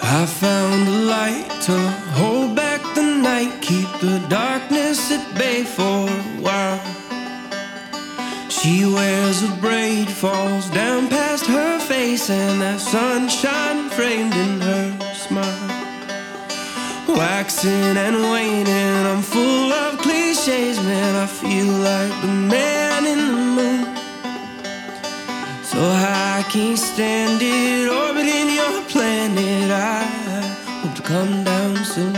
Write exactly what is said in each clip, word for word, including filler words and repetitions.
I found the light to hold back the night, keep the darkness at bay for a while. She wears a braid, falls down past her face, and that sunshine framed in her smile. Waxing and waning, I'm full of cliches, man, I feel like the man in the moon. So I can't stand it, orbiting your planet, I hope to come down soon.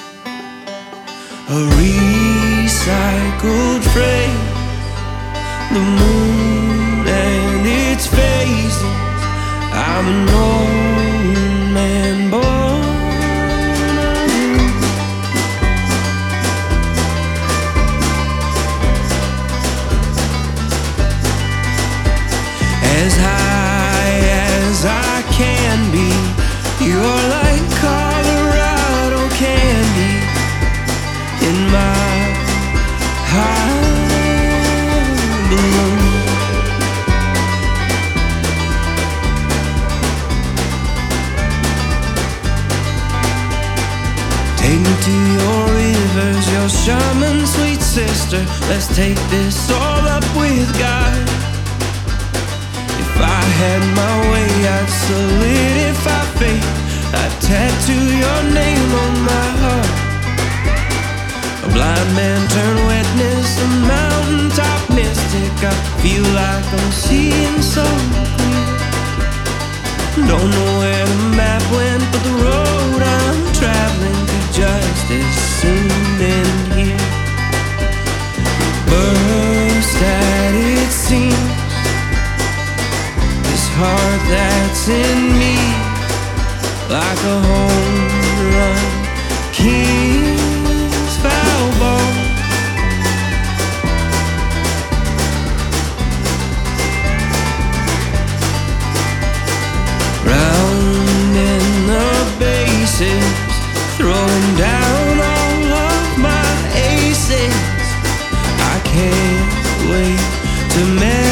A recycled phrase, the moon and its phases. I'm an old man born alone. As high as I can be, you're like Colorado candy in my heart balloon. Take me to your rivers, your shaman, sweet sister. Let's take this all up with God. If I had my way, I'd solidify faith, I'd tattoo your name on my heart. A blind man turned wetness, a mountaintop mystic. I feel like I'm seeing so clear. Don't know where the map went, but the road I'm traveling could just as soon end here. Burst at it seems, this heart that's in me, like a home run king's foul ball. Rounding the bases, throwing down all of my aces. I can't wait to marry